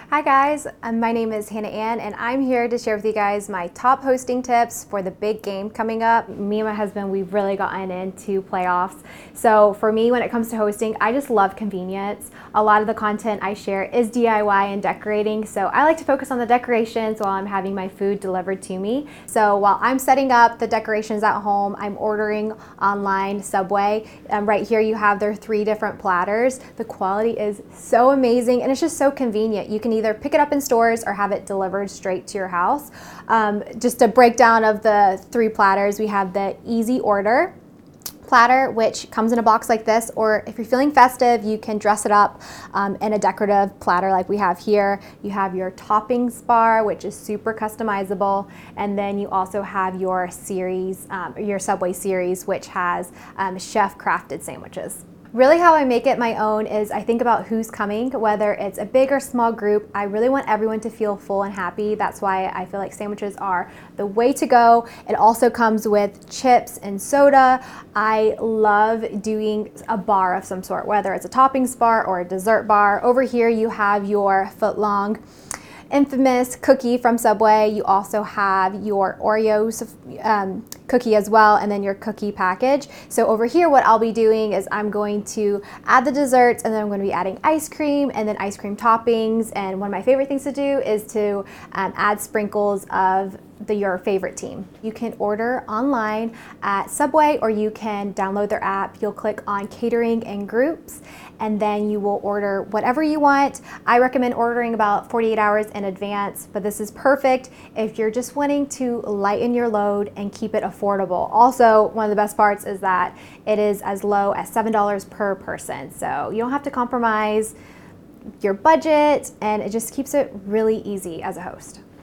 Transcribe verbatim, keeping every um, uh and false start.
Hi guys, um, my name is Hannah Ann and I'm here to share with you guys my top hosting tips for the big game coming up. Me and my husband, we've really gotten into playoffs. So for me, when it comes to hosting, I just love convenience. A lot of the content I share is D I Y and decorating, so I like to focus on the decorations while I'm having my food delivered to me. So while I'm setting up the decorations at home, I'm ordering online Subway. Um, right here you have their three different platters. The quality is so amazing and it's just so convenient. You can either pick it up in stores or have it delivered straight to your house. Um, just a breakdown of the three platters, we have the easy order platter, which comes in a box like this, or if you're feeling festive, you can dress it up um, in a decorative platter like we have here. You have your toppings bar, which is super customizable, and then you also have your series, um, your Subway series, which has um, chef crafted sandwiches. Really how I make it my own is I think about who's coming, whether it's a big or small group. I really want everyone to feel full and happy. That's why I feel like sandwiches are the way to go. It also comes with chips and soda. I love doing a bar of some sort, whether it's a toppings bar or a dessert bar. Over here you have your foot-long infamous cookie from Subway. You also have your Oreos um, cookie as well, and then your cookie package. So over here what I'll be doing is I'm going to add the desserts, and then I'm going to be adding ice cream and then ice cream toppings, and one of my favorite things to do is to um, add sprinkles of the, your favorite team. You can order online at Subway or you can download their app. You'll click on catering and groups and then you will order whatever you want. I recommend ordering about forty-eight hours in advance, but this is perfect if you're just wanting to lighten your load and keep it affordable. Also, one of the best parts is that it is as low as seven dollars per person, so you don't have to compromise your budget and it just keeps it really easy as a host.